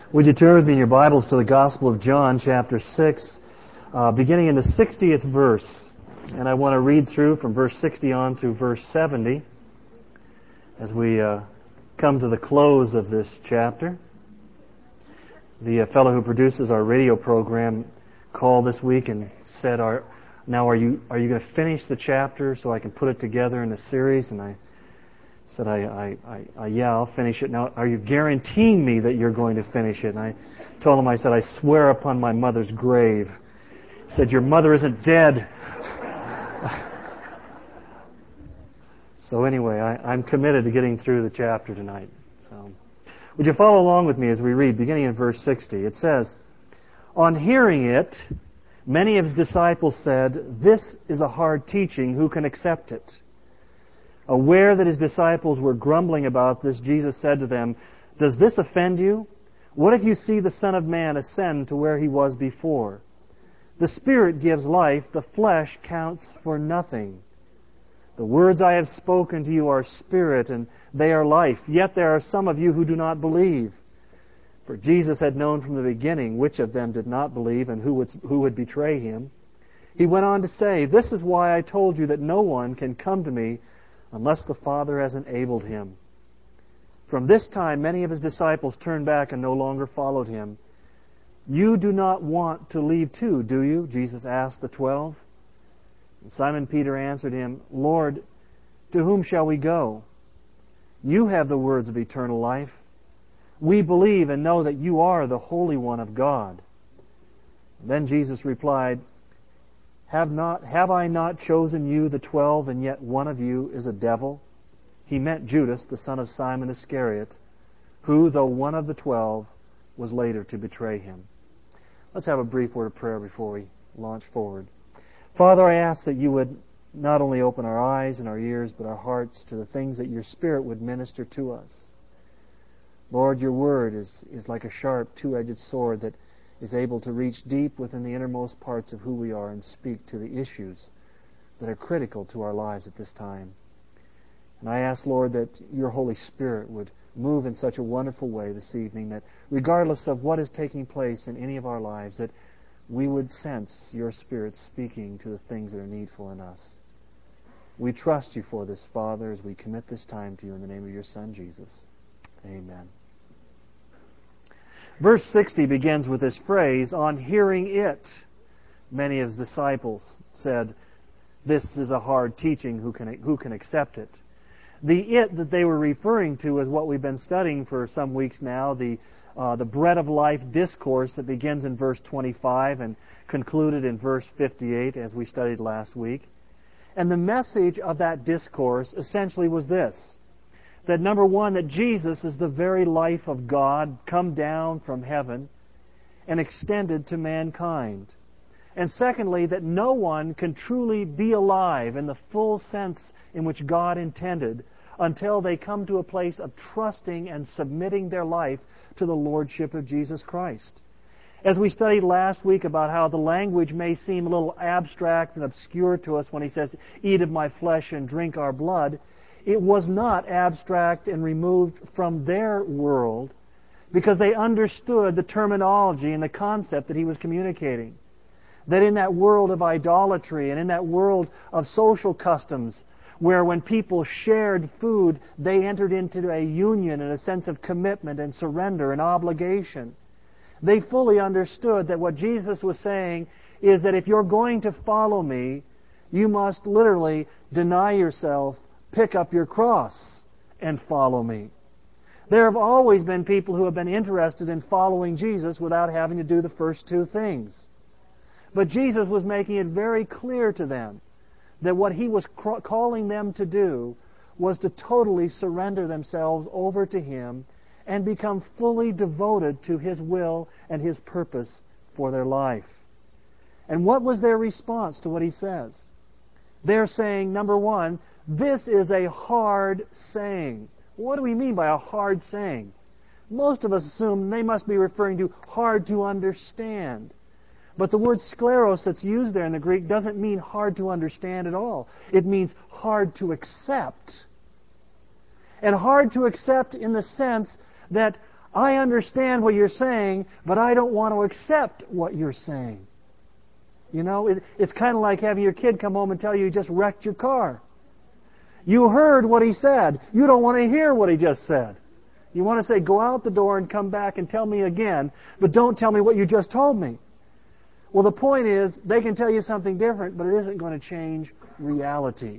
Would you turn with me in your Bibles to the Gospel of John, chapter 6, beginning in the 60th verse. And I want to read through from verse 60 on through verse 70 as we come to the close of this chapter. The fellow who produces our radio program called this week and said, "Now are you going to finish the chapter so I can put it together in a series?" And I said, yeah, I'll finish it. Now, are you guaranteeing me that you're going to finish it? And I told him, I said, "I swear upon my mother's grave." He said, "Your mother isn't dead." So anyway, I'm committed to getting through the chapter tonight. So, would you follow along with me as we read, beginning in verse 60? It says, "On hearing it, many of his disciples said, 'This is a hard teaching. Who can accept it?' Aware that his disciples were grumbling about this, Jesus said to them, 'Does this offend you? What if you see the Son of Man ascend to where he was before? The Spirit gives life, the flesh counts for nothing. The words I have spoken to you are spirit, and they are life. Yet there are some of you who do not believe.' For Jesus had known from the beginning which of them did not believe and who would betray him. He went on to say, 'This is why I told you that no one can come to me unless the Father has enabled him.' From this time, many of his disciples turned back and no longer followed him. 'You do not want to leave too, do you?' Jesus asked the 12. And Simon Peter answered him, 'Lord, to whom shall we go? You have the words of eternal life. We believe and know that you are the Holy One of God.' Then Jesus replied, Have I not chosen you, the 12, and yet one of you is a devil?" He meant Judas, the son of Simon Iscariot, who, though one of the 12, was later to betray him. Let's have a brief word of prayer before we launch forward. Father, I ask that you would not only open our eyes and our ears, but our hearts to the things that your Spirit would minister to us. Lord, your word is like a sharp, two-edged sword that is able to reach deep within the innermost parts of who we are and speak to the issues that are critical to our lives at this time. And I ask, Lord, that your Holy Spirit would move in such a wonderful way this evening that regardless of what is taking place in any of our lives, that we would sense your Spirit speaking to the things that are needful in us. We trust you for this, Father, as we commit this time to you in the name of your Son, Jesus. Amen. Verse 60 begins with this phrase, "On hearing it, many of his disciples said, 'This is a hard teaching. Who can accept it?'" The "it" that they were referring to is what we've been studying for some weeks now, the Bread of Life discourse that begins in verse 25 and concluded in verse 58 as we studied last week. And the message of that discourse essentially was this: that number one, that Jesus is the very life of God come down from heaven and extended to mankind. And secondly, that no one can truly be alive in the full sense in which God intended until they come to a place of trusting and submitting their life to the Lordship of Jesus Christ. As we studied last week about how the language may seem a little abstract and obscure to us when he says, "Eat of my flesh and drink our blood," it was not abstract and removed from their world because they understood the terminology and the concept that he was communicating. That in that world of idolatry and in that world of social customs, where when people shared food, they entered into a union and a sense of commitment and surrender and obligation. They fully understood that what Jesus was saying is that if you're going to follow me, you must literally deny yourself, pick up your cross, and follow me. There have always been people who have been interested in following Jesus without having to do the first two things. But Jesus was making it very clear to them that what he was calling them to do was to totally surrender themselves over to him and become fully devoted to his will and his purpose for their life. And what was their response to what he says? They're saying, number one, this is a hard saying. What do we mean by a hard saying? Most of us assume they must be referring to hard to understand. But the word skleros that's used there in the Greek doesn't mean hard to understand at all. It means hard to accept. And hard to accept in the sense that I understand what you're saying, but I don't want to accept what you're saying. You know, it's kind of like having your kid come home and tell you just wrecked your car. You heard what he said. You don't want to hear what he just said. You want to say, go out the door and come back and tell me again, but don't tell me what you just told me. Well, the point is, they can tell you something different, but it isn't going to change reality.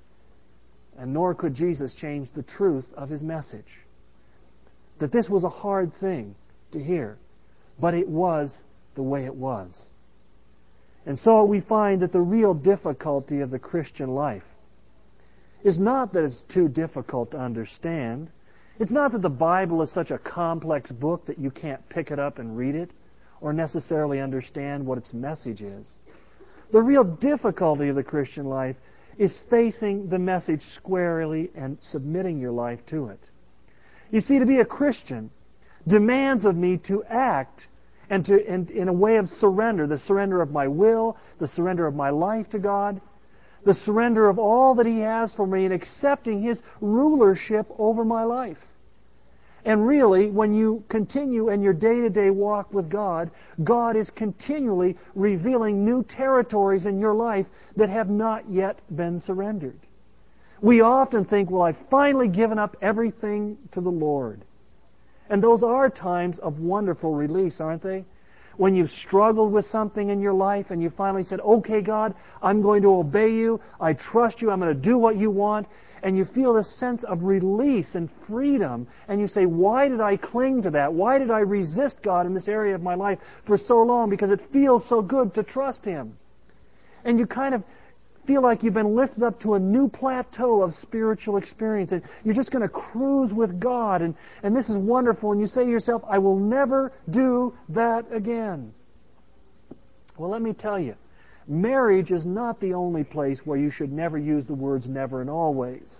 And nor could Jesus change the truth of His message. That this was a hard thing to hear, but it was the way it was. And so we find that the real difficulty of the Christian life is not that it's too difficult to understand. It's not that the Bible is such a complex book that you can't pick it up and read it or necessarily understand what its message is. The real difficulty of the Christian life is facing the message squarely and submitting your life to it. You see, to be a Christian demands of me to act and in a way of surrender, the surrender of my will, the surrender of my life to God, the surrender of all that He has for me and accepting His rulership over my life. And really, when you continue in your day-to-day walk with God, God is continually revealing new territories in your life that have not yet been surrendered. We often think, well, I've finally given up everything to the Lord. And those are times of wonderful release, aren't they? When you've struggled with something in your life and you finally said, okay, God, I'm going to obey you. I trust you. I'm going to do what you want. And you feel this sense of release and freedom. And you say, why did I cling to that? Why did I resist God in this area of my life for so long? Because it feels so good to trust Him. And you kind of feel like you've been lifted up to a new plateau of spiritual experience. And you're just going to cruise with God. And this is wonderful. And you say to yourself, I will never do that again. Well, let me tell you, marriage is not the only place where you should never use the words never and always.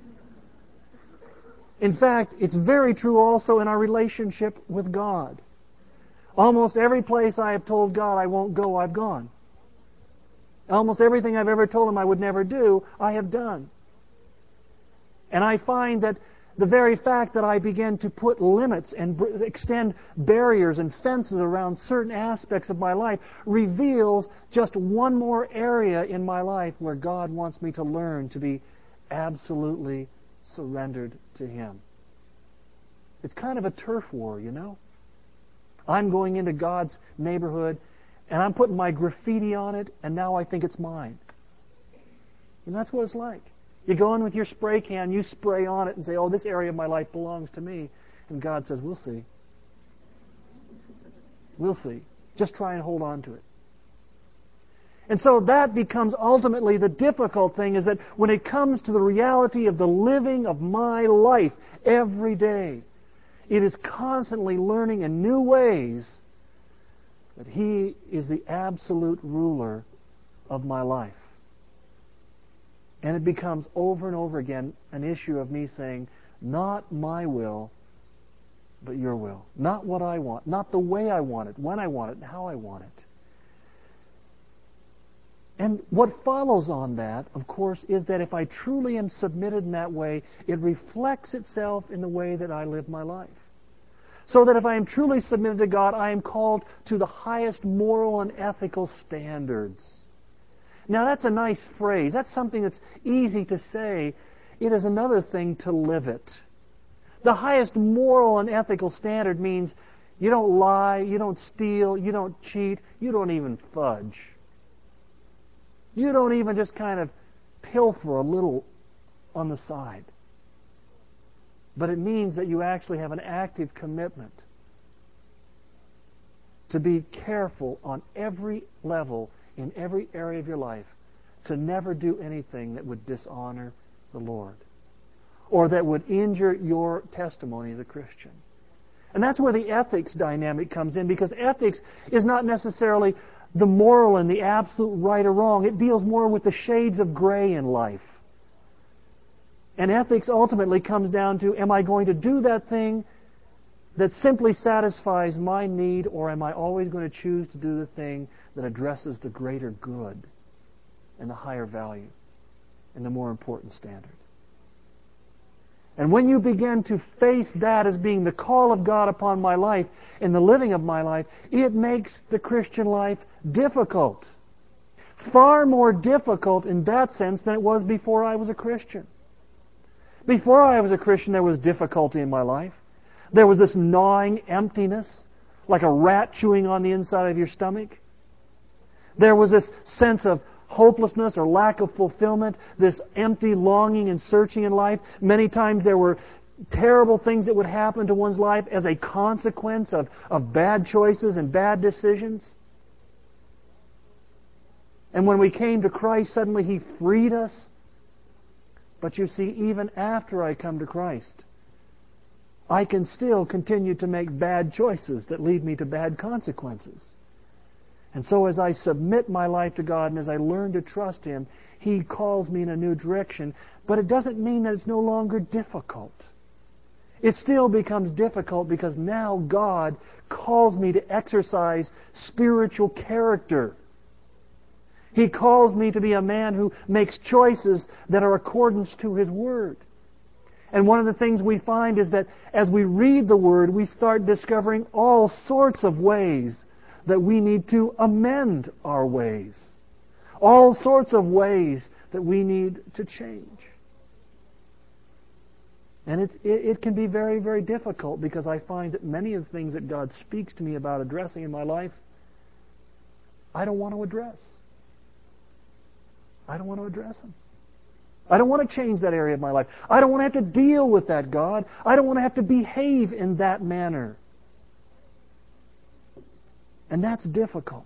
In fact, it's very true also in our relationship with God. Almost every place I have told God I won't go, I've gone. Almost everything I've ever told Him I would never do, I have done. And I find that the very fact that I begin to put limits and extend barriers and fences around certain aspects of my life reveals just one more area in my life where God wants me to learn to be absolutely surrendered to Him. It's kind of a turf war, you know. I'm going into God's neighborhood and I'm putting my graffiti on it, and now I think it's mine. And that's what it's like. You go in with your spray can, you spray on it and say, oh, this area of my life belongs to me. And God says, we'll see. We'll see. Just try and hold on to it. And so that becomes ultimately the difficult thing, is that when it comes to the reality of the living of my life every day, it is constantly learning in new ways that He is the absolute ruler of my life. And it becomes over and over again an issue of me saying, not my will, but your will. Not what I want. Not the way I want it, when I want it, and how I want it. And what follows on that, of course, is that if I truly am submitted in that way, it reflects itself in the way that I live my life. So that if I am truly submitted to God, I am called to the highest moral and ethical standards. Now that's a nice phrase. That's something that's easy to say. It is another thing to live it. The highest moral and ethical standard means you don't lie, you don't steal, you don't cheat, you don't even fudge. You don't even just kind of pilfer a little on the side. But it means that you actually have an active commitment to be careful on every level, in every area of your life, to never do anything that would dishonor the Lord or that would injure your testimony as a Christian. And that's where the ethics dynamic comes in, because ethics is not necessarily the moral and the absolute right or wrong. It deals more with the shades of gray in life. And ethics ultimately comes down to, am I going to do that thing that simply satisfies my need, or am I always going to choose to do the thing that addresses the greater good and the higher value and the more important standard? And when you begin to face that as being the call of God upon my life in the living of my life, it makes the Christian life difficult. Far more difficult in that sense than it was before I was a Christian. Before I was a Christian, there was difficulty in my life. There was this gnawing emptiness, like a rat chewing on the inside of your stomach. There was this sense of hopelessness or lack of fulfillment, this empty longing and searching in life. Many times there were terrible things that would happen to one's life as a consequence of bad choices and bad decisions. And when we came to Christ, suddenly He freed us. But you see, even after I come to Christ, I can still continue to make bad choices that lead me to bad consequences. And so as I submit my life to God and as I learn to trust Him, He calls me in a new direction. But it doesn't mean that it's no longer difficult. It still becomes difficult because now God calls me to exercise spiritual character. He calls me to be a man who makes choices that are accordance to His Word. And one of the things we find is that as we read the Word, we start discovering all sorts of ways that we need to amend our ways. All sorts of ways that we need to change. And it can be very, very difficult because I find that many of the things that God speaks to me about addressing in my life, I don't want to address. I don't want to address them. I don't want to change that area of my life. I don't want to have to deal with that, God. I don't want to have to behave in that manner. And that's difficult.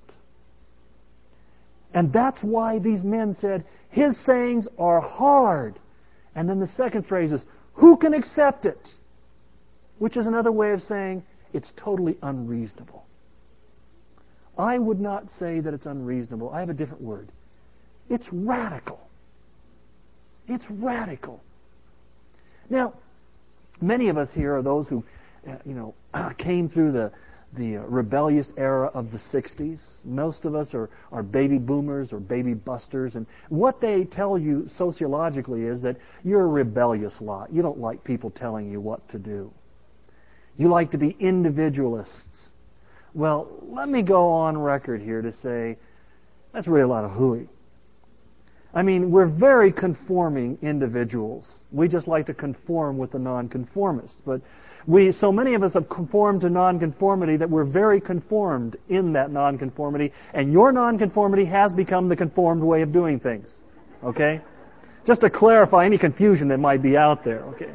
And that's why these men said, His sayings are hard. And then the second phrase is, who can accept it? Which is another way of saying, it's totally unreasonable. I would not say that it's unreasonable. I have a different word. It's radical. It's radical. Now, many of us here are those who, came through the rebellious era of the 60s. Most of us are baby boomers or baby busters. And what they tell you sociologically is that you're a rebellious lot. You don't like people telling you what to do. You like to be individualists. Well, let me go on record here to say that's really a lot of hooey. I mean, we're very conforming individuals. We just like to conform with the nonconformists. But so many of us have conformed to nonconformity that we're very conformed in that nonconformity. And your nonconformity has become the conformed way of doing things. Okay? Just to clarify any confusion that might be out there. Okay?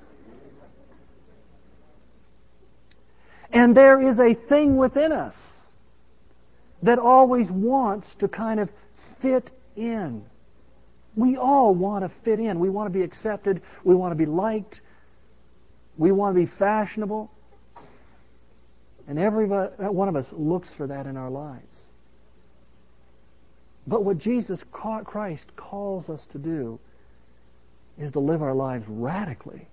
And there is a thing within us that always wants to kind of fit in. We all want to fit in. We want to be accepted. We want to be liked. We want to be fashionable. And every one of us looks for that in our lives. But what Jesus Christ calls us to do is to live our lives radically.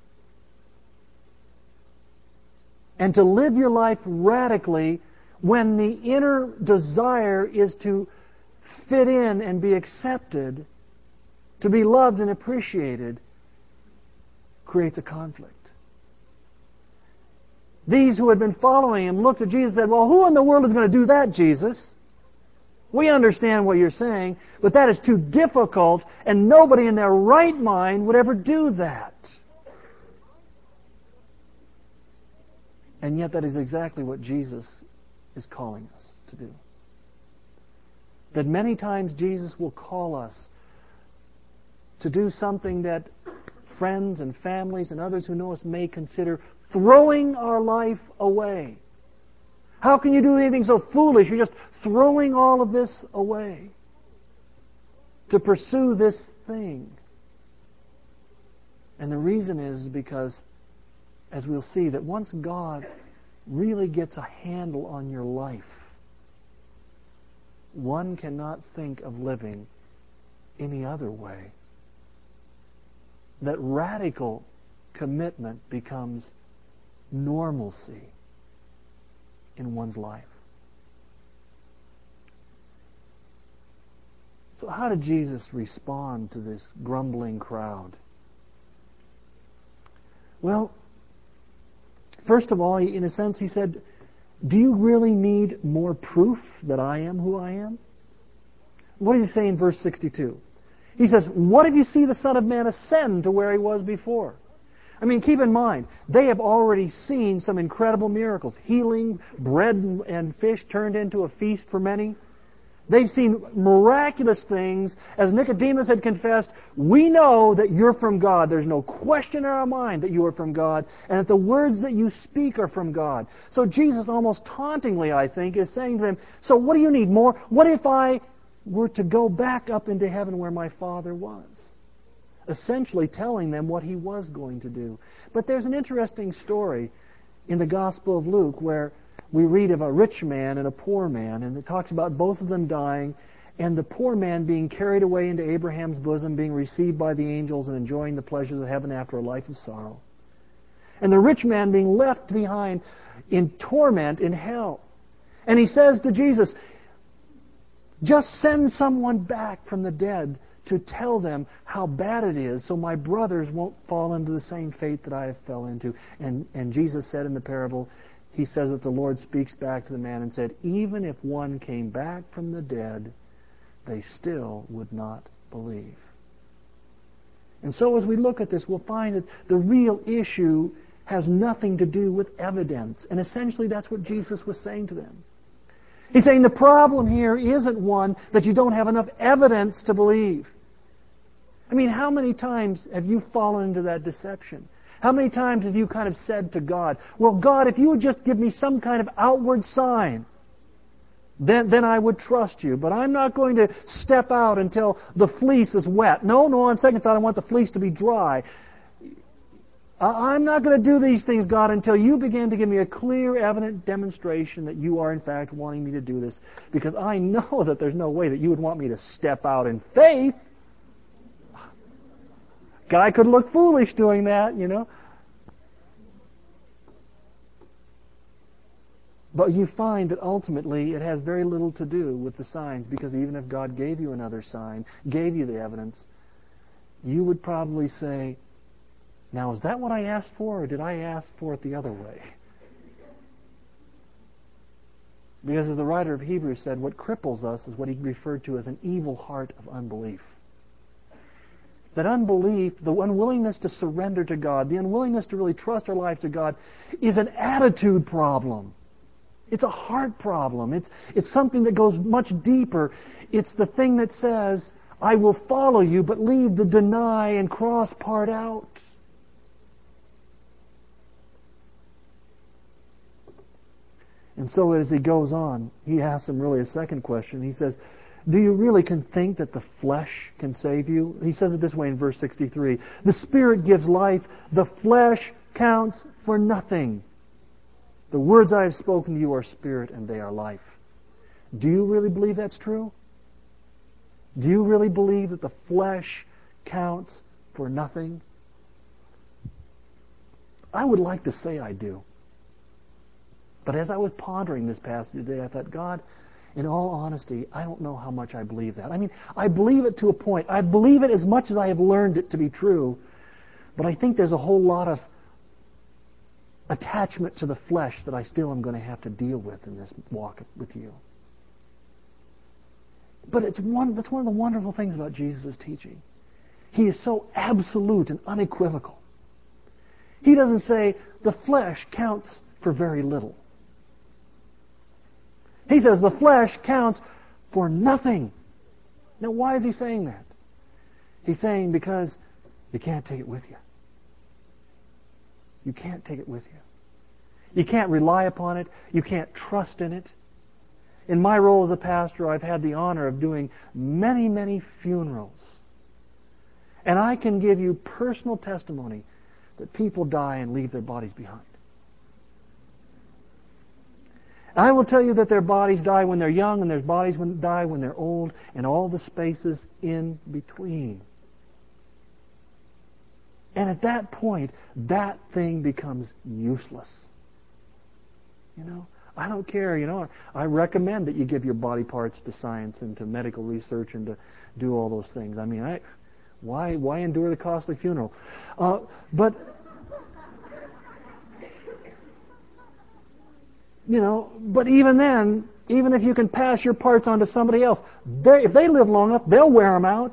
And to live your life radically when the inner desire is to fit in and be accepted, to be loved and appreciated, creates a conflict. These who had been following Him looked at Jesus and said, well, who in the world is going to do that, Jesus? We understand what you're saying, but that is too difficult, and nobody in their right mind would ever do that. And yet that is exactly what Jesus is calling us to do. That many times Jesus will call us to do something that friends and families and others who know us may consider throwing our life away. How can you do anything so foolish? You're just throwing all of this away to pursue this thing. And the reason is because, as we'll see, that once God really gets a handle on your life, one cannot think of living any other way. That radical commitment becomes normalcy in one's life. So how did Jesus respond to this grumbling crowd? Well, first of all, in a sense, he said, do you really need more proof that I am who I am? What does he say in verse 62? He says, what if you see the Son of Man ascend to where he was before? I mean, keep in mind, they have already seen some incredible miracles. Healing, bread and fish turned into a feast for many. They've seen miraculous things. As Nicodemus had confessed, we know that you're from God. There's no question in our mind that you are from God, and that the words that you speak are from God. So Jesus, almost tauntingly, I think, is saying to them, so what do you need more? What if I were to go back up into heaven where my Father was? Essentially telling them what he was going to do. But there's an interesting story in the Gospel of Luke where we read of a rich man and a poor man, and it talks about both of them dying, and the poor man being carried away into Abraham's bosom, being received by the angels and enjoying the pleasures of heaven after a life of sorrow. And the rich man being left behind in torment in hell. And he says to Jesus, just send someone back from the dead to tell them how bad it is so my brothers won't fall into the same fate that I have fell into. And Jesus said in the parable, he says that the Lord speaks back to the man and said, even if one came back from the dead, they still would not believe. And so as we look at this, we'll find that the real issue has nothing to do with evidence. And essentially that's what Jesus was saying to them. He's saying the problem here isn't one that you don't have enough evidence to believe. I mean, how many times have you fallen into that deception? How many times have you kind of said to God, well, God, if you would just give me some kind of outward sign, then I would trust you. But I'm not going to step out until the fleece is wet. No, on second thought, I want the fleece to be dry. I'm not going to do these things, God, until you begin to give me a clear, evident demonstration that you are, in fact, wanting me to do this. Because I know that there's no way that you would want me to step out in faith. Guy could look foolish doing that, you know. But you find that ultimately it has very little to do with the signs, because even if God gave you another sign, gave you the evidence, you would probably say, now is that what I asked for, or did I ask for it the other way? Because as the writer of Hebrews said, what cripples us is what he referred to as an evil heart of unbelief. That unbelief, the unwillingness to surrender to God, the unwillingness to really trust our lives to God, is an attitude problem. It's a heart problem. It's something that goes much deeper. It's the thing that says, I will follow you, but leave the deny and cross part out. And so as he goes on, he asks him really a second question. He says, do you really think that the flesh can save you? He says it this way in verse 63. The Spirit gives life. The flesh counts for nothing. The words I have spoken to you are spirit and they are life. Do you really believe that's true? Do you really believe that the flesh counts for nothing? I would like to say I do. But as I was pondering this passage today, I thought, God, in all honesty, I don't know how much I believe that. I mean, I believe it to a point. I believe it as much as I have learned it to be true. But I think there's a whole lot of attachment to the flesh that I still am going to have to deal with in this walk with you. But that's one of the wonderful things about Jesus' teaching. He is so absolute and unequivocal. He doesn't say the flesh counts for very little. He says the flesh counts for nothing. Now, why is he saying that? He's saying because you can't take it with you. You can't take it with you. You can't rely upon it. You can't trust in it. In my role as a pastor, I've had the honor of doing many, many funerals. And I can give you personal testimony that people die and leave their bodies behind. I will tell you that their bodies die when they're young, and their bodies die when they're old, and all the spaces in between. And at that point, that thing becomes useless. You know, I don't care, you know, I recommend that you give your body parts to science and to medical research and to do all those things. I mean, why endure the costly funeral? But But even then, even if you can pass your parts on to somebody else, if they live long enough, they'll wear them out.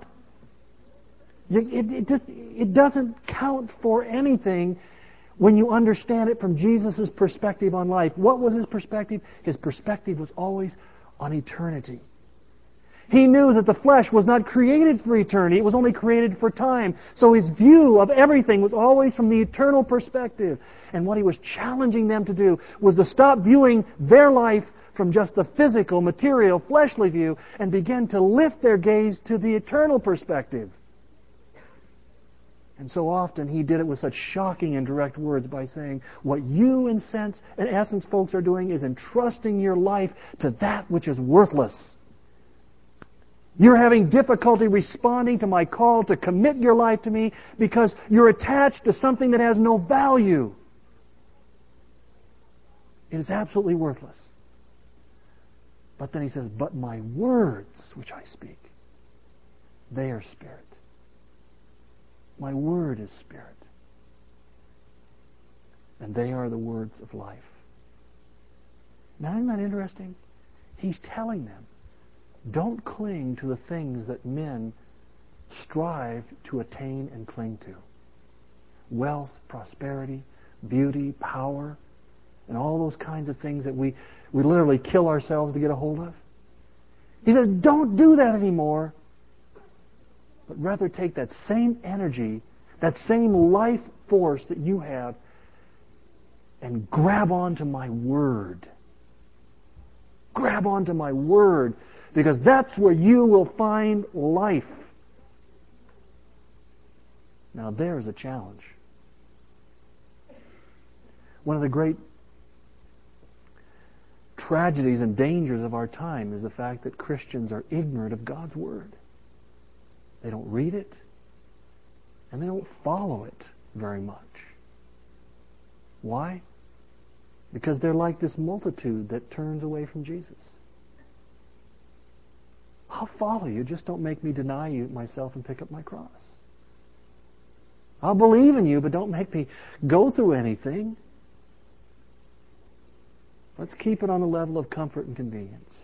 It doesn't count for anything when you understand it from Jesus' perspective on life. What was His perspective? His perspective was always on eternity. He knew that the flesh was not created for eternity. It was only created for time. So His view of everything was always from the eternal perspective. And what He was challenging them to do was to stop viewing their life from just the physical, material, fleshly view and begin to lift their gaze to the eternal perspective. And so often He did it with such shocking and direct words by saying, what you in essence, folks, are doing is entrusting your life to that which is worthless. You're having difficulty responding to my call to commit your life to me because you're attached to something that has no value. It is absolutely worthless. But then He says, but my words which I speak, they are spirit. My word is spirit. And they are the words of life. Now, isn't that interesting? He's telling them, don't cling to the things that men strive to attain and cling to. Wealth, prosperity, beauty, power, and all those kinds of things that we literally kill ourselves to get a hold of. He says, don't do that anymore. But rather take that same energy, that same life force that you have, and grab onto my word. Grab onto my word, because that's where you will find life. Now there's a challenge. One of the great tragedies and dangers of our time is the fact that Christians are ignorant of God's word. They don't read it, and they don't follow it very much. Why? Because they're like this multitude that turns away from Jesus. I'll follow you, just don't make me deny you myself and pick up my cross. I'll believe in you, but don't make me go through anything. Let's keep it on the level of comfort and convenience.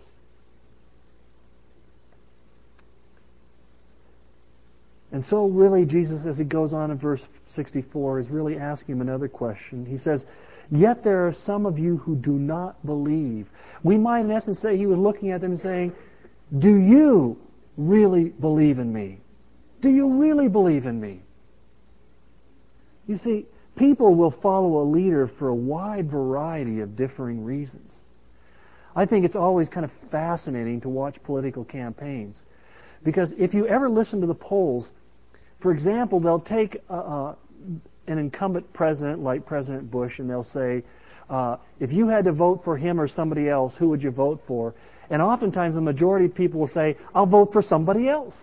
And so really Jesus, as He goes on in verse 64, is really asking him another question. He says, yet there are some of you who do not believe. We might in essence say He was looking at them and saying, do you really believe in me? Do you really believe in me? You see, people will follow a leader for a wide variety of differing reasons. I think it's always kind of fascinating to watch political campaigns. Because if you ever listen to the polls, for example, they'll take an incumbent president like President Bush and they'll say, if you had to vote for him or somebody else, who would you vote for? And oftentimes the majority of people will say, I'll vote for somebody else.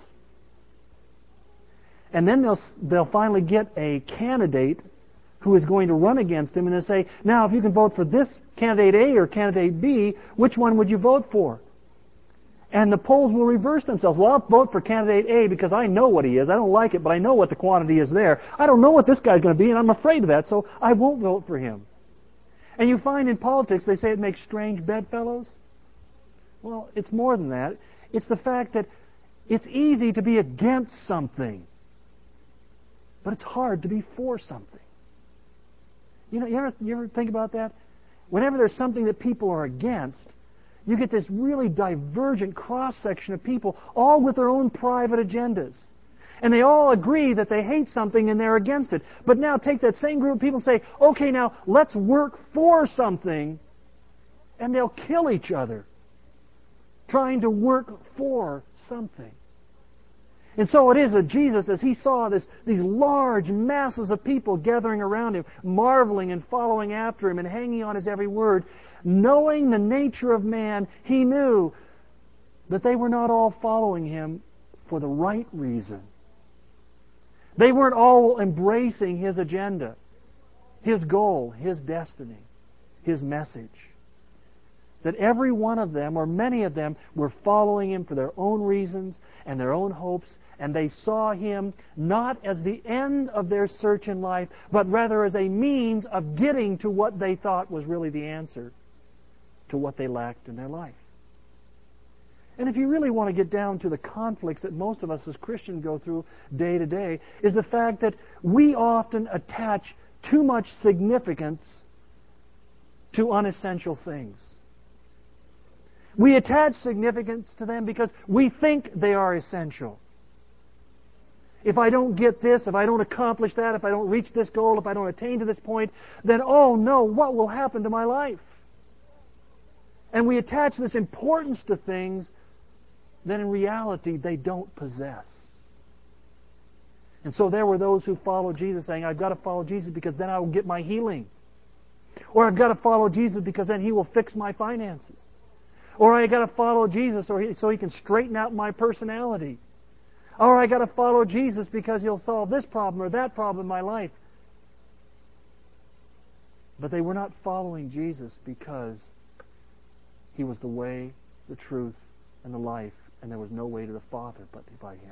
And then they'll finally get a candidate who is going to run against him and they'll say, now if you can vote for this candidate A or candidate B, which one would you vote for? And the polls will reverse themselves. Well, I'll vote for candidate A because I know what he is. I don't like it, but I know what the quantity is there. I don't know what this guy's going to be, and I'm afraid of that, so I won't vote for him. And you find in politics, they say it makes strange bedfellows. Well, it's more than that. It's the fact that it's easy to be against something, but it's hard to be for something. You ever think about that? Whenever there's something that people are against, you get this really divergent cross-section of people, all with their own private agendas. And they all agree that they hate something and they're against it. But now take that same group of people and say, okay, now let's work for something. And they'll kill each other trying to work for something. And so it is that Jesus, as He saw these large masses of people gathering around Him, marveling and following after Him and hanging on His every word, knowing the nature of man, He knew that they were not all following Him for the right reason. They weren't all embracing His agenda, His goal, His destiny, His message. That every one of them, or many of them, were following Him for their own reasons and their own hopes, and they saw Him not as the end of their search in life, but rather as a means of getting to what they thought was really the answer. to what they lacked in their life. And if you really want to get down to the conflicts that most of us as Christians go through day to day, is the fact that we often attach too much significance to unessential things. We attach significance to them because we think they are essential. If I don't get this, if I don't accomplish that, if I don't reach this goal, if I don't attain to this point, then, oh no, what will happen to my life? And we attach this importance to things that in reality they don't possess. And so there were those who followed Jesus saying, I've got to follow Jesus because then I will get my healing. Or I've got to follow Jesus because then He will fix my finances. Or I've got to follow Jesus so He can straighten out my personality. Or I've got to follow Jesus because He'll solve this problem or that problem in my life. But they were not following Jesus because He was the way, the truth, and the life, and there was no way to the Father but by Him.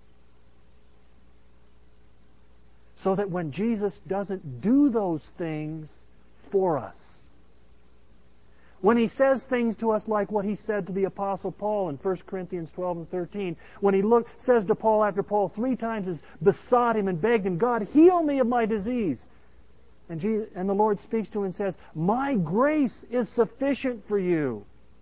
So that when Jesus doesn't do those things for us, when He says things to us like what He said to the Apostle Paul in 1 Corinthians 12 and 13, when He says to Paul after Paul 3 times has besought him and begged him, God, heal me of my disease. And the Lord speaks to him and says, my grace is sufficient for you.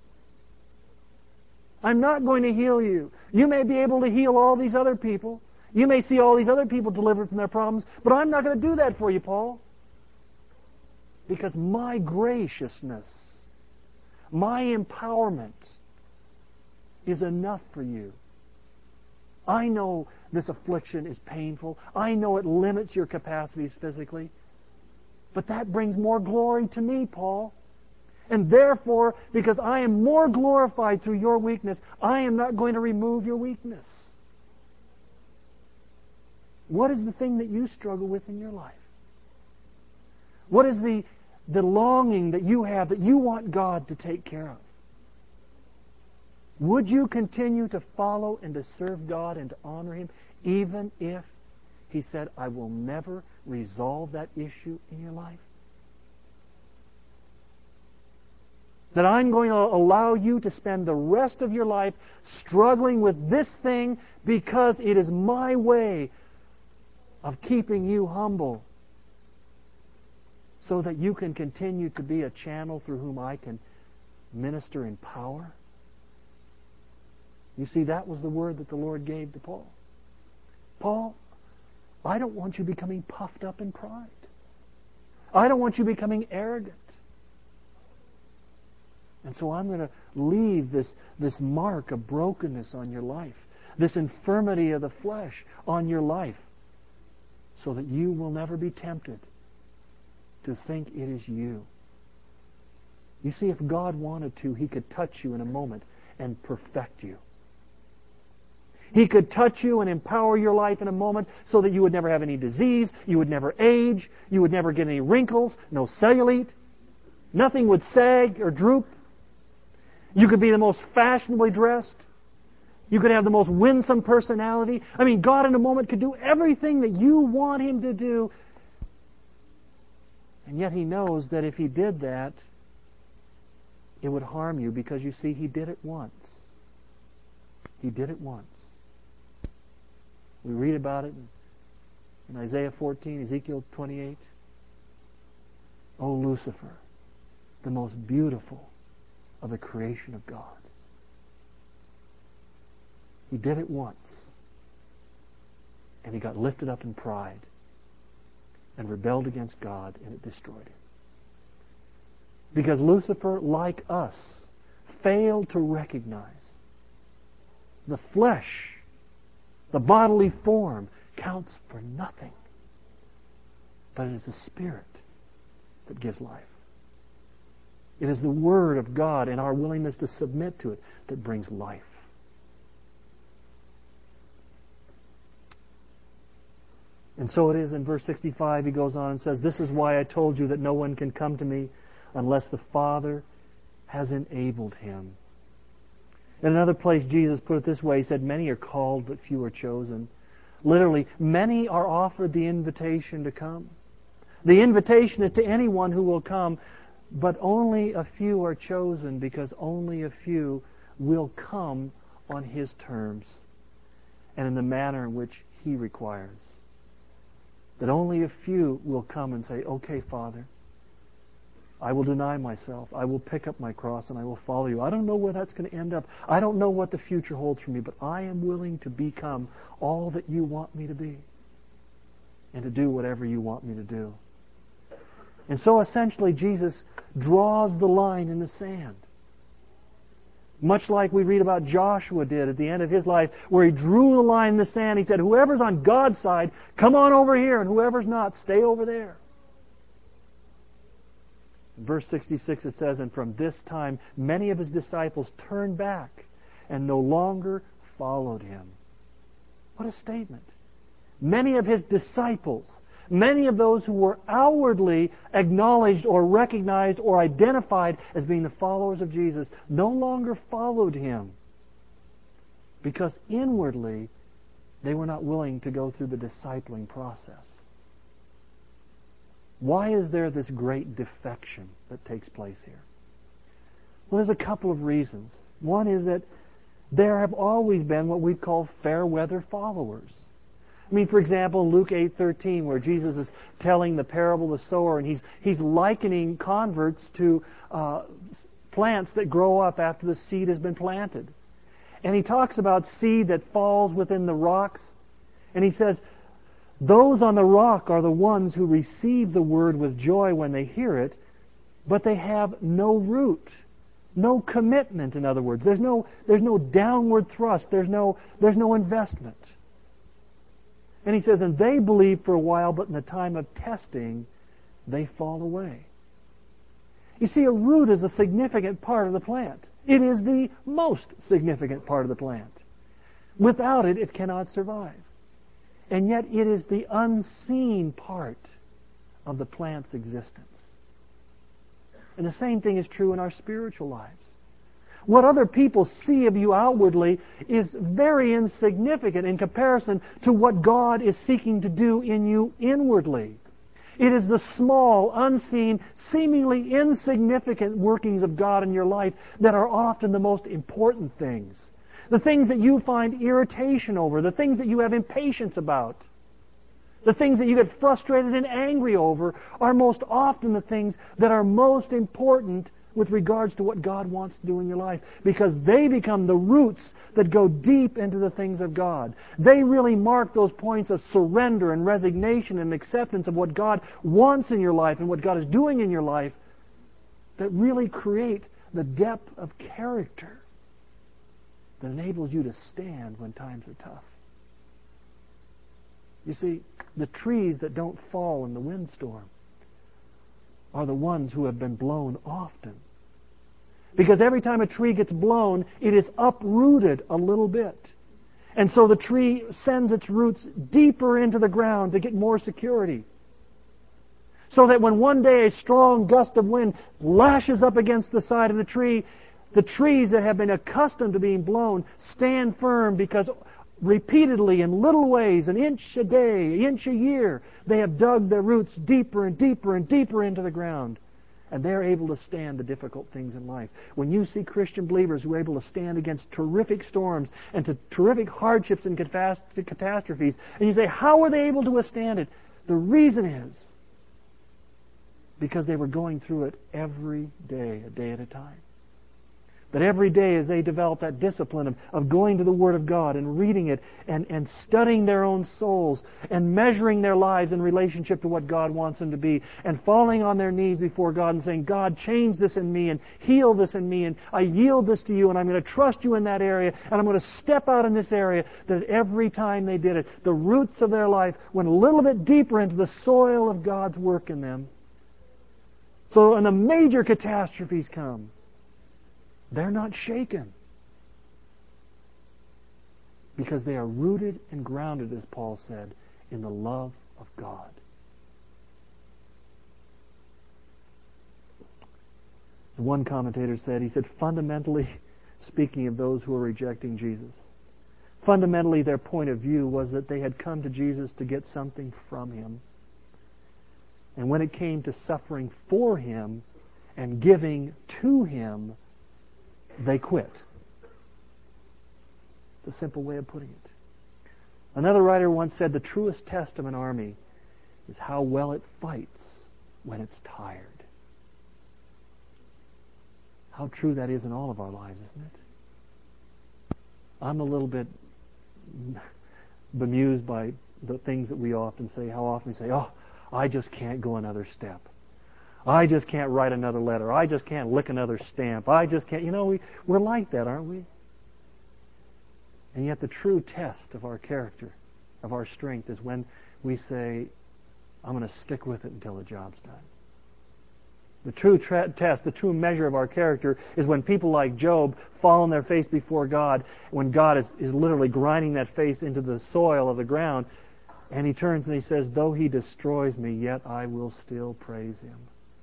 I'm not going to heal you. You may be able to heal all these other people. You may see all these other people delivered from their problems, but I'm not going to do that for you, Paul. Because my graciousness, my empowerment is enough for you. I know this affliction is painful. I know it limits your capacities physically. But that brings more glory to me, Paul. And therefore, because I am more glorified through your weakness, I am not going to remove your weakness. What is the thing that you struggle with in your life? What is the longing that you have that you want God to take care of? Would you continue to follow and to serve God and to honor Him even if He said, I will never resolve that issue in your life? That I'm going to allow you to spend the rest of your life struggling with this thing because it is my way of keeping you humble so that you can continue to be a channel through whom I can minister in power? You see, that was the word that the Lord gave to Paul. Paul, I don't want you becoming puffed up in pride. I don't want you becoming arrogant. And so I'm going to leave this mark of brokenness on your life, this infirmity of the flesh on your life, so that you will never be tempted to think it is you. You see, if God wanted to, He could touch you in a moment and perfect you. He could touch you and empower your life in a moment so that you would never have any disease, you would never age, you would never get any wrinkles, no cellulite, nothing would sag or droop. You could be the most fashionably dressed. You could have the most winsome personality. I mean, God in a moment could do everything that you want Him to do. And yet He knows that if He did that, it would harm you because, you see, He did it once. He did it once. We read about it in Isaiah 14, Ezekiel 28. O Lucifer, the most beautiful of the creation of God. He did it once. And he got lifted up in pride and rebelled against God, and it destroyed him. Because Lucifer, like us, failed to recognize the flesh, the bodily form, counts for nothing. But it is the Spirit that gives life. It is the Word of God and our willingness to submit to it that brings life. And so it is in verse 65, he goes on and says, this is why I told you that no one can come to me unless the Father has enabled him. In another place, Jesus put it this way. He said, many are called, but few are chosen. Literally, many are offered the invitation to come. The invitation is to anyone who will come, But only a few are chosen, because only a few will come on His terms and in the manner in which He requires. That only a few will come and say, okay, Father, I will deny myself. I will pick up my cross and I will follow you. I don't know where that's going to end up. I don't know what the future holds for me, but I am willing to become all that you want me to be and to do whatever you want me to do. And so essentially Jesus draws the line in the sand. Much like we read about Joshua did at the end of his life, where he drew the line in the sand. He said, whoever's on God's side, come on over here, and whoever's not, stay over there. In verse 66 it says, and from this time many of his disciples turned back and no longer followed him. What a statement. Many of his disciples, many of those who were outwardly acknowledged or recognized or identified as being the followers of Jesus, no longer followed him because inwardly they were not willing to go through the discipling process. Why is there this great defection that takes place here? Well, there's a couple of reasons. One is that there have always been what we'd call fair weather followers. I mean, for example, Luke 8:13, where Jesus is telling the parable of the sower, and he's likening converts to plants that grow up after the seed has been planted. And he talks about seed that falls within the rocks. And he says, those on the rock are the ones who receive the word with joy when they hear it, but they have no root, no commitment, in other words. There's no downward thrust. There's no investment. And he says, and they believe for a while, but in the time of testing, they fall away. You see, a root is a significant part of the plant. It is the most significant part of the plant. Without it, it cannot survive. And yet it is the unseen part of the plant's existence. And the same thing is true in our spiritual lives. What other people see of you outwardly is very insignificant in comparison to what God is seeking to do in you inwardly. It is the small, unseen, seemingly insignificant workings of God in your life that are often the most important things. The things that you find irritation over, the things that you have impatience about, the things that you get frustrated and angry over are most often the things that are most important with regards to what God wants to do in your life, because they become the roots that go deep into the things of God. They really mark those points of surrender and resignation and acceptance of what God wants in your life and what God is doing in your life that really create the depth of character that enables you to stand when times are tough. You see, the trees that don't fall in the windstorm are the ones who have been blown often. Because every time a tree gets blown, it is uprooted a little bit. And so the tree sends its roots deeper into the ground to get more security. So that when one day a strong gust of wind lashes up against the side of the trees that have been accustomed to being blown stand firm because repeatedly in little ways, an inch a day, an inch a year, they have dug their roots deeper and deeper and deeper into the ground. And they're able to stand the difficult things in life. When you see Christian believers who are able to stand against terrific storms and to terrific hardships and catastrophes, and you say, how are they able to withstand it? The reason is because they were going through it every day, a day at a time. But every day as they develop that discipline of going to the Word of God and reading it and studying their own souls and measuring their lives in relationship to what God wants them to be and falling on their knees before God and saying, God, change this in me and heal this in me and I yield this to you and I'm going to trust you in that area and I'm going to step out in this area, that every time they did it, the roots of their life went a little bit deeper into the soil of God's work in them. So when the major catastrophes come, they're not shaken because they are rooted and grounded, as Paul said, in the love of God. As one commentator said, he said, fundamentally, speaking of those who are rejecting Jesus, fundamentally their point of view was that they had come to Jesus to get something from Him. And when it came to suffering for Him and giving to Him, they quit. The simple way of putting it. Another writer once said the truest test of an army is how well it fights when it's tired. How true that is in all of our lives, isn't it? I'm a little bit bemused by the things that we often say. How often we say, oh, I just can't go another step. I just can't write another letter. I just can't lick another stamp. I just can't. You know, we're like that, aren't we? And yet the true test of our character, of our strength, is when we say, I'm going to stick with it until the job's done. The true test, the true measure of our character is when people like Job fall on their face before God, when God is literally grinding that face into the soil of the ground, and he turns and he says, though he destroys me, yet I will still praise him.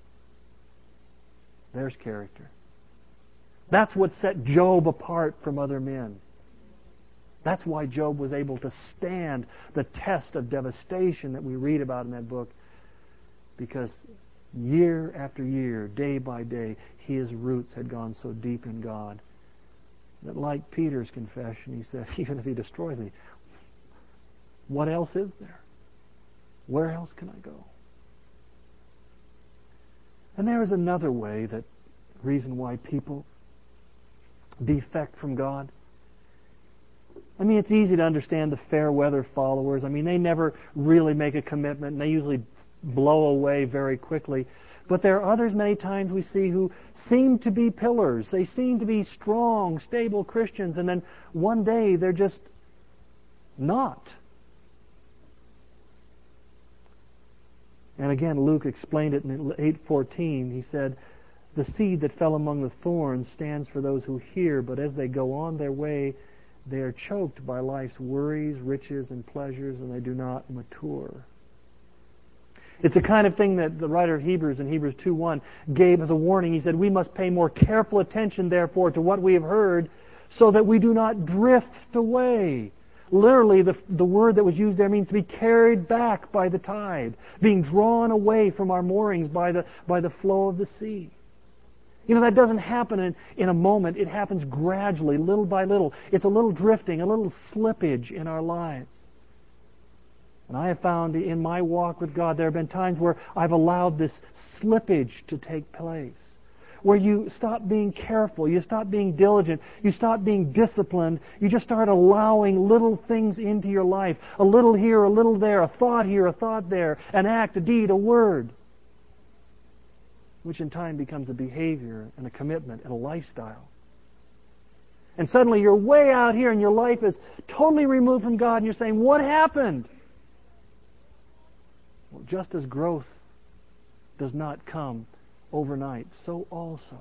There's character. That's what set Job apart from other men. That's why Job was able to stand the test of devastation that we read about in that book, because year after year, day by day, his roots had gone so deep in God that, like Peter's confession, he said, even if he destroys me, what else is there? Where else can I go? And there is another way, that reason why people defect from God. I mean, it's easy to understand the fair weather followers. I mean, they never really make a commitment, and they usually blow away very quickly. But there are others many times we see who seem to be pillars. They seem to be strong, stable Christians, and then one day they're just not. And again, Luke explained it in 8:14. He said, the seed that fell among the thorns stands for those who hear, but as they go on their way, they are choked by life's worries, riches, and pleasures, and they do not mature. It's the kind of thing that the writer of Hebrews in Hebrews 2:1 gave as a warning. He said, we must pay more careful attention, therefore, to what we have heard, so that we do not drift away. Literally, the word that was used there means to be carried back by the tide, being drawn away from our moorings by the flow of the sea. You know, that doesn't happen in a moment. It happens gradually, little by little. It's a little drifting, a little slippage in our lives. And I have found in my walk with God, there have been times where I've allowed this slippage to take place, where you stop being careful, you stop being diligent, you stop being disciplined, you just start allowing little things into your life, a little here, a little there, a thought here, a thought there, an act, a deed, a word, which in time becomes a behavior and a commitment and a lifestyle. And suddenly you're way out here and your life is totally removed from God, and you're saying, what happened? Well, just as growth does not come overnight, so also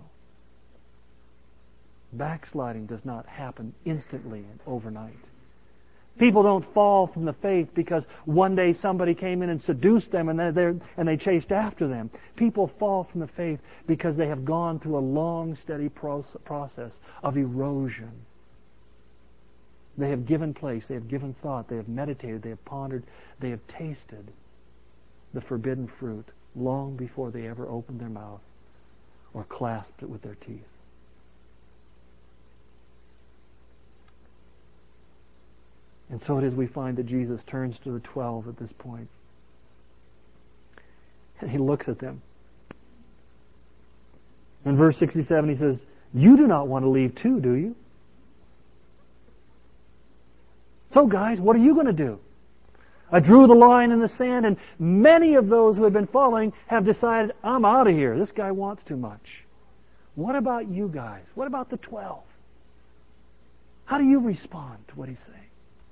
backsliding does not happen instantly and overnight. People don't fall from the faith because one day somebody came in and seduced them and they chased after them. People fall from the faith because they have gone through a long, steady process of erosion. They have given place, they have given thought, they have meditated, they have pondered, they have tasted the forbidden fruit long before they ever opened their mouth or clasped it with their teeth. And so it is we find that Jesus turns to the 12 at this point. And he looks at them. In verse 67 he says, you do not want to leave too, do you? So guys, what are you going to do? I drew the line in the sand, and many of those who have been following have decided, I'm out of here. This guy wants too much. What about you guys? What about the 12? How do you respond to what he's saying?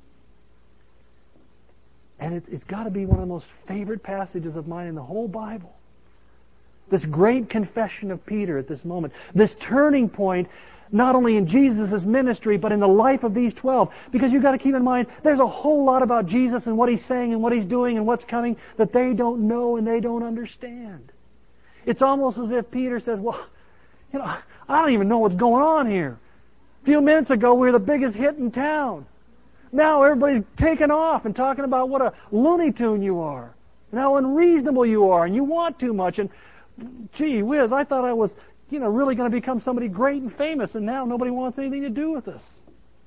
And it's got to be one of the most favorite passages of mine in the whole Bible. This great confession of Peter at this moment. This turning point, not only in Jesus' ministry, but in the life of these 12. Because you've got to keep in mind, there's a whole lot about Jesus and what he's saying and what he's doing and what's coming that they don't know and they don't understand. It's almost as if Peter says, well, you know, I don't even know what's going on here. A few minutes ago, we were the biggest hit in town. Now everybody's taking off and talking about what a Looney Tune you are, and how unreasonable you are, and you want too much. And Gee whiz, I thought I was, really going to become somebody great and famous, and now nobody wants anything to do with us.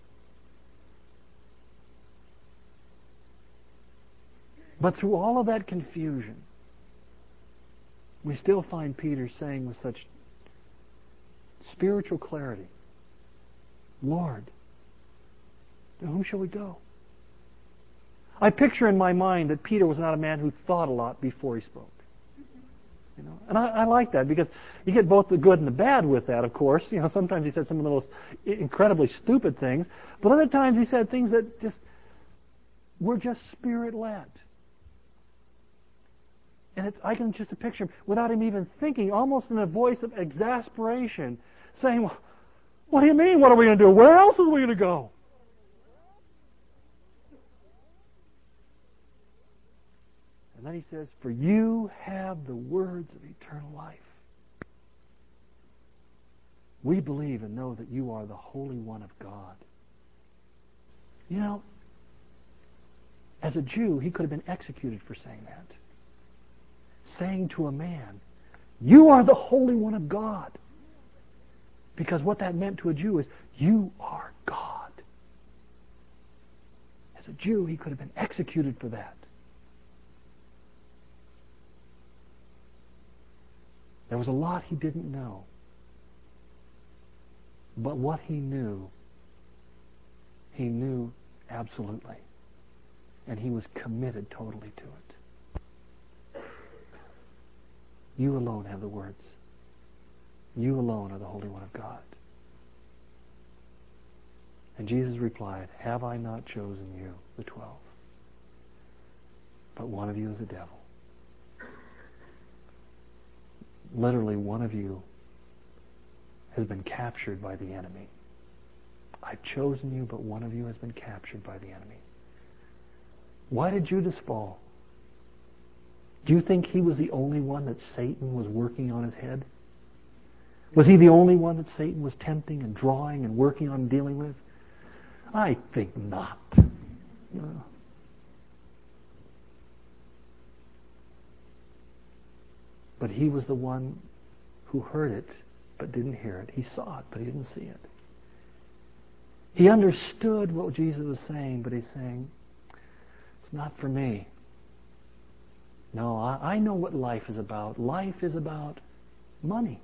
But through all of that confusion, we still find Peter saying with such spiritual clarity, Lord, to whom shall we go? I picture in my mind that Peter was not a man who thought a lot before he spoke. And I like that, because you get both the good and the bad with that, of course. Sometimes he said some of the most incredibly stupid things, but other times he said things that were just Spirit-led. And I can just picture him, without him even thinking, almost in a voice of exasperation, saying, well, what do you mean? What are we going to do? Where else are we going to go? And then he says, for you have the words of eternal life. We believe and know that you are the Holy One of God. As a Jew, he could have been executed for saying that. Saying to a man, you are the Holy One of God. Because what that meant to a Jew is, you are God. As a Jew, he could have been executed for that. There was a lot he didn't know. But what he knew absolutely. And he was committed totally to it. You alone have the words. You alone are the Holy One of God. And Jesus replied, have I not chosen you, the 12? But one of you is a devil. Literally, one of you has been captured by the enemy. I've chosen you, but one of you has been captured by the enemy. Why did Judas fall? Do you think he was the only one that Satan was working on his head? Was he the only one that Satan was tempting and drawing and working on and dealing with? I think not. No. But he was the one who heard it but didn't hear it. He saw it, but he didn't see it. He understood what Jesus was saying, but he's saying, it's not for me. No, I know what life is about. Life is about money.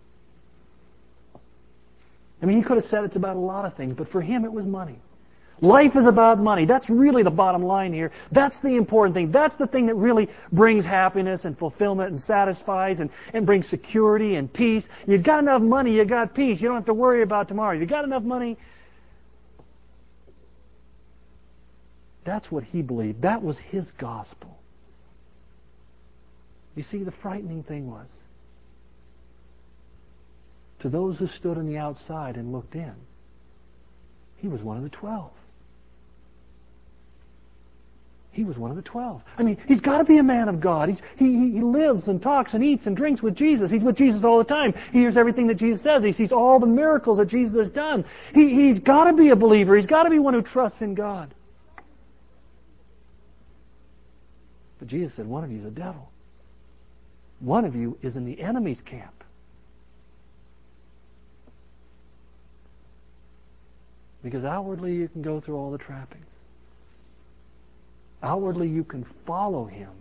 I mean, he could have said it's about a lot of things, but for him it was money. Life is about money. That's really the bottom line here. That's the important thing. That's the thing that really brings happiness and fulfillment and satisfies and brings security and peace. You've got enough money, you got peace. You don't have to worry about tomorrow. You've got enough money. That's what he believed. That was his gospel. You see, the frightening thing was, to those who stood on the outside and looked in, he was one of the 12. He was one of the 12. I mean, he's got to be a man of God. He lives and talks and eats and drinks with Jesus. He's with Jesus all the time. He hears everything that Jesus says. He sees all the miracles that Jesus has done. He's got to be a believer. He's got to be one who trusts in God. But Jesus said, one of you is a devil. One of you is in the enemy's camp. Because outwardly you can go through all the trappings. Outwardly you can follow him.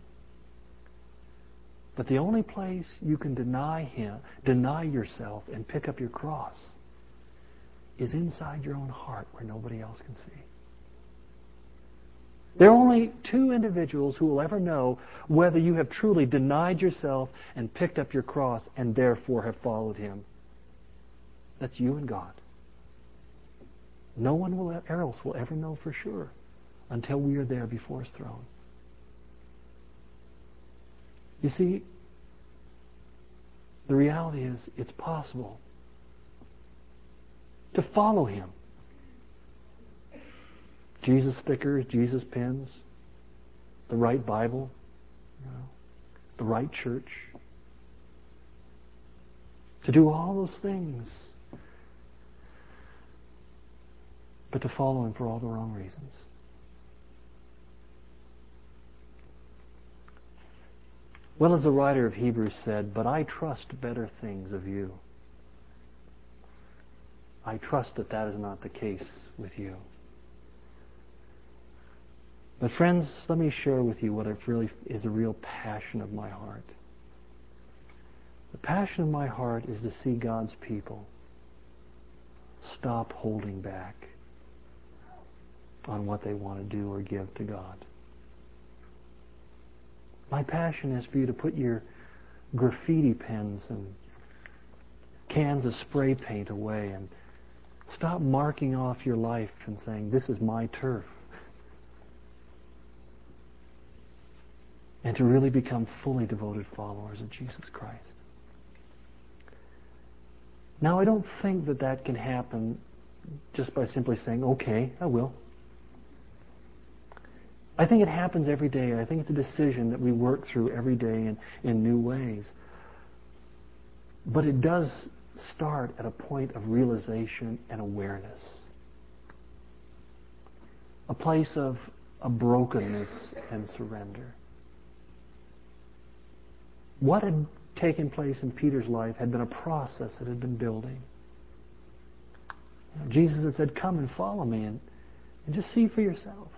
But the only place you can deny yourself and pick up your cross is inside your own heart where nobody else can see. There are only two individuals who will ever know whether you have truly denied yourself and picked up your cross and therefore have followed him. That's you and God. No one else will ever know for sure until we are there before his throne. You see, the reality is it's possible to follow him. Jesus stickers, Jesus pins, the right Bible, the right church. To do all those things, but to follow him for all the wrong reasons. Well, as the writer of Hebrews said, but I trust better things of you. I trust that that is not the case with you. But friends, let me share with you what it really is a real passion of my heart. The passion of my heart is to see God's people stop holding back on what they want to do or give to God. My passion is for you to put your graffiti pens and cans of spray paint away and stop marking off your life and saying, this is my turf. And to really become fully devoted followers of Jesus Christ. Now, I don't think that that can happen just by simply saying, okay, I will. I think it happens every day. I think it's a decision that we work through every day in new ways. But it does start at a point of realization and awareness. A place of a brokenness and surrender. What had taken place in Peter's life had been a process that had been building. Jesus had said, come and follow me and just see for yourself.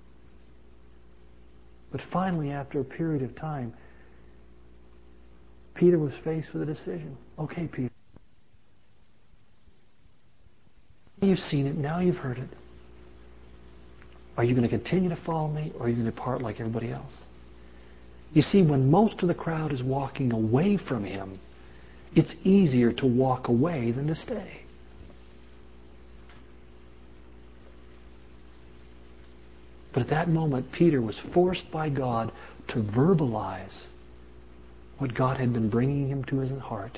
But finally, after a period of time, Peter was faced with a decision. Okay, Peter. You've seen it. Now you've heard it. Are you going to continue to follow me, or are you going to depart like everybody else? You see, when most of the crowd is walking away from him, it's easier to walk away than to stay. But at that moment, Peter was forced by God to verbalize what God had been bringing him to his heart.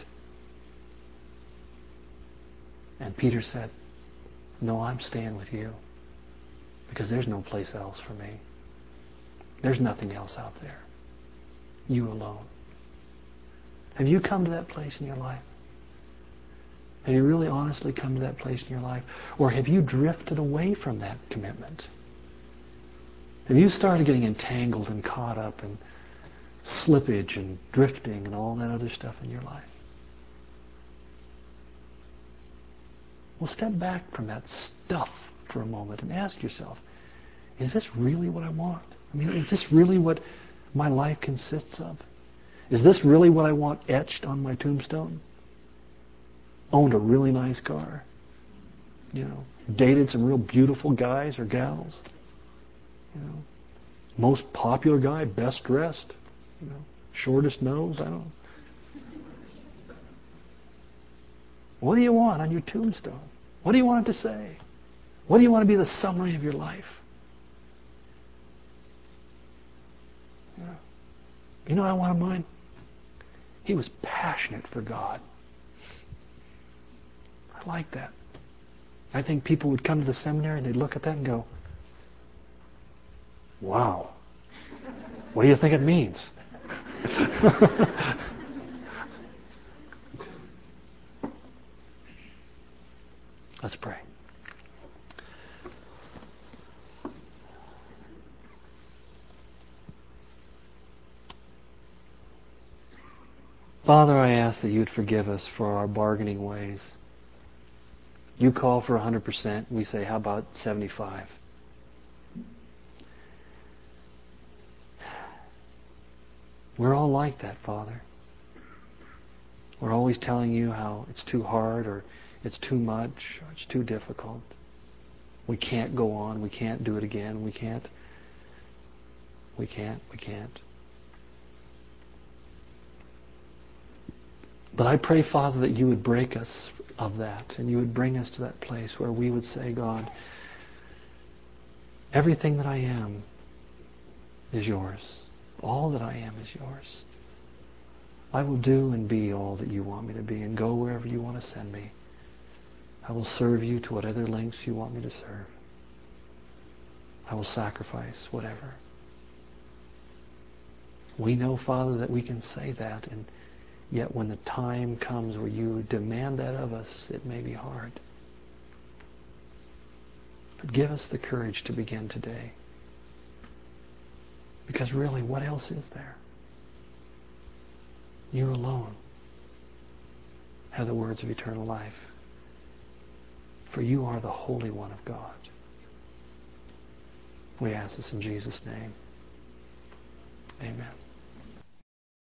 And Peter said, no, I'm staying with you. Because there's no place else for me. There's nothing else out there. You alone. Have you come to that place in your life? Have you really honestly come to that place in your life? Or have you drifted away from that commitment? Have you started getting entangled and caught up in slippage and drifting and all that other stuff in your life? Well, step back from that stuff for a moment and ask yourself, is this really what I want? I mean, is this really what my life consists of? Is this really what I want etched on my tombstone? Owned a really nice car. Dated some real beautiful guys or gals. Most popular guy, best dressed. Shortest nose, I don't know. What do you want on your tombstone? What do you want it to say? What do you want to be the summary of your life? You know what I want in mine? He was passionate for God. I like that. I think people would come to the seminary and they'd look at that and go, wow, what do you think it means? Let's pray. Father, I ask that you would forgive us for our bargaining ways. You call for 100%. We say, how about 75? We're all like that, Father. We're always telling you how it's too hard or it's too much or it's too difficult. We can't go on. We can't do it again. We can't. But I pray, Father, that you would break us of that and you would bring us to that place where we would say, God, everything that I am is yours. All that I am is yours. I will do and be all that you want me to be and go wherever you want to send me. I will serve you to whatever lengths you want me to serve. I will sacrifice whatever. We know, Father, that we can say that, and yet when the time comes where you demand that of us, it may be hard. But give us the courage to begin today. Because really, what else is there? You alone have the words of eternal life. For you are the Holy One of God. We ask this in Jesus' name. Amen.